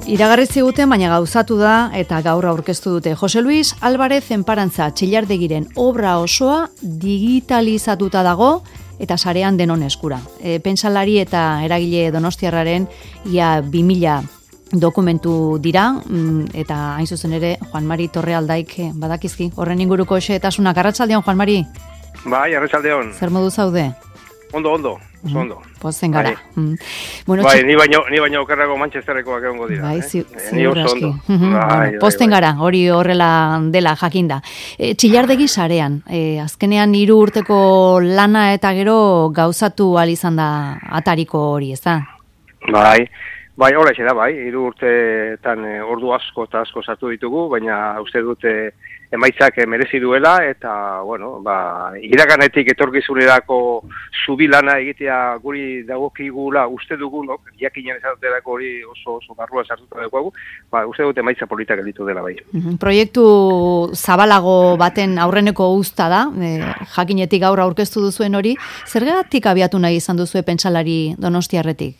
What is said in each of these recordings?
Iragarri ziguten, baina gauzatu da eta gaur aurkeztu dute. Jose Luis Álvarez Enparantza Txillardegiren obra osoa digitalizatuta dago eta sarean denon eskura. Pentsalari eta eragile donostiarraren ia 2000 dokumentu dira, eta hain zuzen ere Juan Mari Torrealdaik badakizki horren inguruko xehetasunak. Arratsaldeon, Juan Mari. Bai, arratsaldeon. Zer modu zaude? Ondo, ondo. Pozen gara. Bueno, bai, ni baino okerrago Manchesterrekoak egongo dira. Bai, ni oso ondo. Posten gara, hori horrela dela jakinda. Txillardegi sarean, azkenean 3 urteko lana eta gero gauzatu ahal izan da atariko hori, ez da? Bai, horrexe da, bai. 3 urteetan ordu asko eta asko sartu ditugu, baina uste dute emaitzak merezi duela, eta, bueno, iraganetik etorkizunerako zubilana egitea guri dagokigula uste dugunok, jakinen ezadutelako hori oso barrua sartuta dugu, uste dute emaitza politak elitu dela bai. Proiektu zabalago baten aurreneko uzta da, jakinetik gaur aurkeztu duzuen hori, zergatik abiatu nahi izan duzue pentsalari donostiarretik?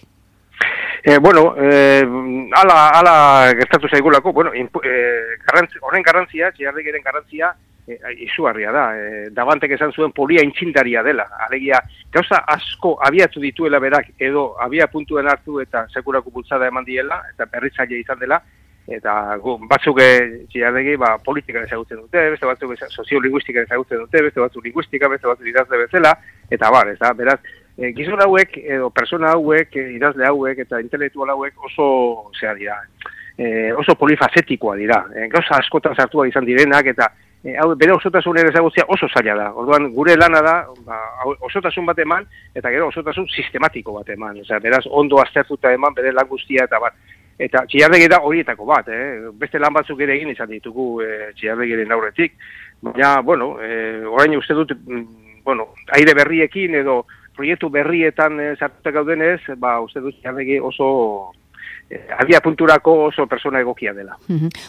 Ala gertatu zaigulako, horren garrantzia, Txillardegiren garrantzia, izugarria da. Dabantek esan zuen polia intzindaria dela. Alegia, gauza asko abiatu dituela berak, edo abia puntuen hartu eta sekurako bultzada eman diela, eta berritzaile izan dela, eta batzuk Txillardegi politika ezagutzen dute, beste batzuk soziolinguistika ezagutzen dute, beste batzuk linguistika, beste batzuk idazle bezala, eta ez da, beraz, gizon hauek, edo persona hauek, idazle hauek eta intelektual hauek oso oso polifazetikoa dira. Gauza askotan sartua izan direnak eta bere osotasunen ezagutzea oso zaila da. Orduan gure lana da osotasun bat eman eta gero osotasun sistematiko bat eman. Beraz ondo aztertuta eman bere lan guztia eta bat. Eta Txillardegi da horietako bat, beste lan batzuk ere egin izan ditugu Txillardegiren aurretik. Baina, orain uste dut, aire berriekin edo proiektu berrietan sartuta gaudenez, uste dut Txillardegi oso abia punturako oso persona egokia dela.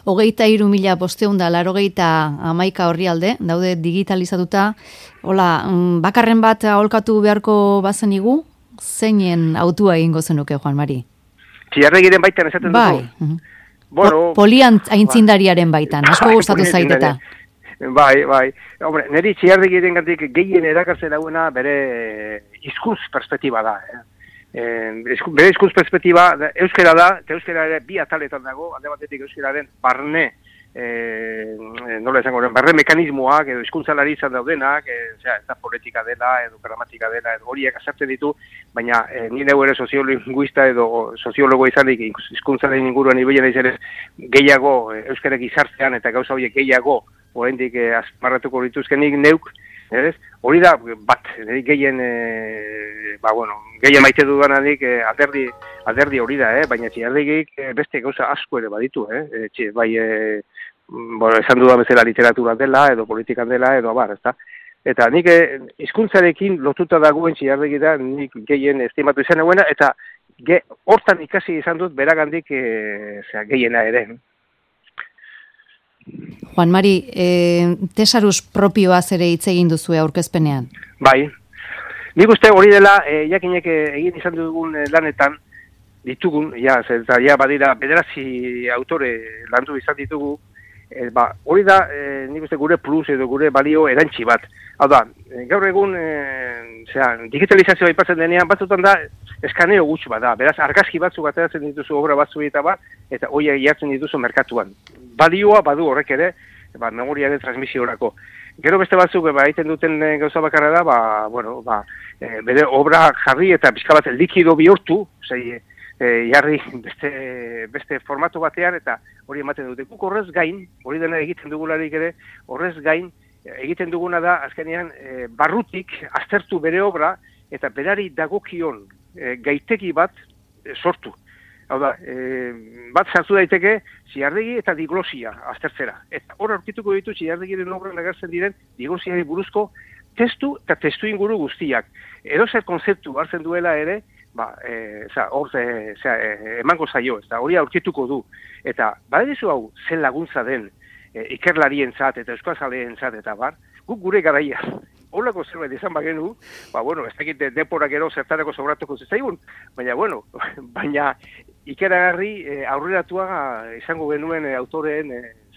23.591 orrialde daude digitalizatuta. Hola, bakarren bat aholkatu beharko bazenigu, zeinen autua egingo zenuke, Juan Mari? Txillardegiren baitan esaten duzu? Polian aintzindariaren baitan, asko gustatu zaiteta. Bai. Hombre, niri Txillardegiren gandik gehien erakartzen dagoena bere hizkuntz perspektiba da. Bere hizkuntz perspektiba euskera da, eta euskera ere bi ataletan dago, alde batetik euskeraren barne, barne mekanismoak edo hizkuntzalari izan daudenak, eta politika dela, edo gramatika dela, edo horiek azartzen ditu, baina ni neu ere soziolinguista edo soziologo izanik hizkuntzaren inguruan ibeien ere gehiago euskarek izartzean eta gauza horiek gehiago oraindik azmarratuko dituzkenik neuk, hori da bat, gehien maite dudananik alderdi hori da, baina Txillardegik beste gauza asko ere baditu, esan dudan bezala literatura dela, edo politikan dela, edo ezta? Eta nik hizkuntzarekin lotuta dagoen Txillardegi da nik gehien estimatu izan eguena, eta hortan ikasi izan dut beragandik gehiena ere. Juan Mari, tesaruz propioaz ere hitz egin duzue aurkezpenean? Bai. Nik uste hori dela, jakinek egin izan dugun lanetan, ditugun, eta badira 9 autore landu izan ditugu, hori da, nik uste gure plus edo gure balio erantzi bat. Hau da, gaur egun, digitalizazioa aipatzen denean, batzutan da, eskaneo gutxi bat da. Beraz, argazki batzuk ateratzen dituzu obra batzu eta horiek jartzen dituzu merkatuan. Balioa badu horrek ere, memoriaren transmisiorako. Gero beste batzuk egiten duten gauza bakarra da, bere obra jarri eta pixka bat likido bihurtu, jarri beste formatu batean eta hori ematen dute. Guk horrez gain, hori dena egiten dugularik ere, horrez gain egiten duguna da azkenean barrutik aztertu bere obra eta berari dagokion gaitegi bat sortu. Hau da, bat sartu daiteke Txillardegi eta diglosia aztertzera. Eta hor aurkituko ditu Txillardegiren obran agertzen diren diglosiari buruzko testu eta testu inguru guztiak. Edozer konzeptu hartzen duela ere, emango zaio, hori aurkituko du. Eta badedizu hau zen laguntza den ikerlarientzat eta euskazaleentzat eta guk gure garaia. Horlako zerbait izan bagenu, ez dakit denpora gero zertarako sobratuko zitzaigun, baina ikeragarri aurreratua izango genuen autoreen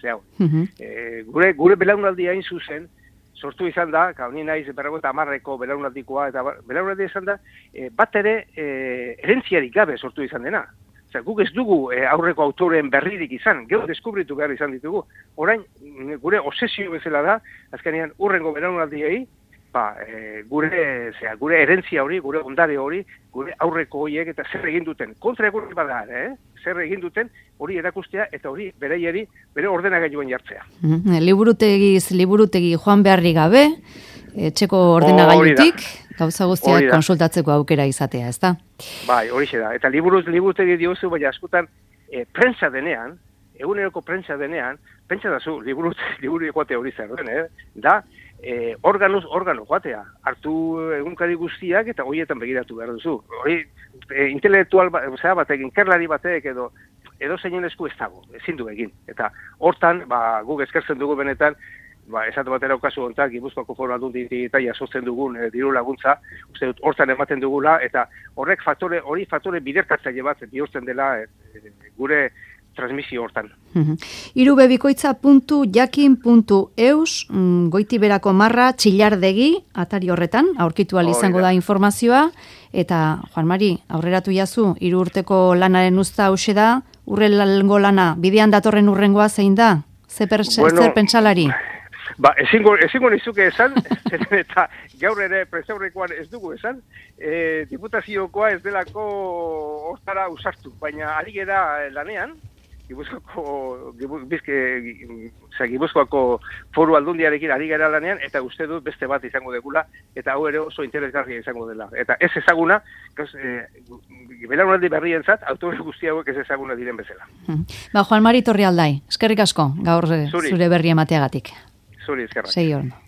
gure belaunaldi hain zuzen, sortu izan da, ni naiz berrogeita hamarreko belaunaldikoa, eta belaunaldi izan da, bat ere herentziarik gabe sortu izan dena. Guk ez dugu aurreko autoreen berririk izan, gero deskubritu behar izan ditugu. Orain, gure obsesio bezala da, azkenean urrengo belaunaldiei, gure herentzia hori, gure ondare hori, gure aurreko horiek eta zer egin duten. Kontra egun bada, zer egin duten hori erakustea eta hori beraieri bere ordenagailuen jartzea. Liburutegi joan beharri gabe, etxeko ordenagailutik, gauza guztiak konsultatzeko aukera izatea, ezta? Bai, horixe da. Eta liburutegi diozu, baina askotan prentsa denean, eguneroko prentsa denean, pentsa dazu, liburu joate hori zer den, da, organo joatea, hartu egunkari guztiak eta horietan begiratu behar duzu. Hori, intelektual batek, inkerlari batek edo zeinen esku ez dago, ezin du egin. Eta hortan, guk eskertzen dugu benetan, esatu batera okazu hontak, Gipuzkoako Foru Aldunditik eta jasotzen dugun diru laguntza, uste dut hortan ematen dugula, eta hori faktore biderkatzaile bat bihurtzen dela gure transmisio hortan. irubebikoitza.jakin.eus Goitiberako marra txillardegi atari horretan, aurkitu ahal izango da informazioa, eta Juan Mari, aurreratu jazu, 3 urteko lanaren uzta hause da, urrengo lana, bidean datorren urrengoa zein da? Zer pentsalari? Ezingo nizuke esan, eta gaur ere prentsaurrekoan ez dugu esan, diputaziokoa ez delako hortara usartu, baina ari gera lanean, Gipuzkoako Foru Aldundiarekin ari gara lanean, eta uste dut beste bat izango degula, eta hau ere oso interesgarria izango dela. Eta ez ezaguna, belaunaldi berrientzat, autore guzti hauek ez ezaguna diren bezala. Juan Mari Torrialdai, eskerrik asko, gaur zure berri emateagatik. Zuri eskerrak. Sei hon.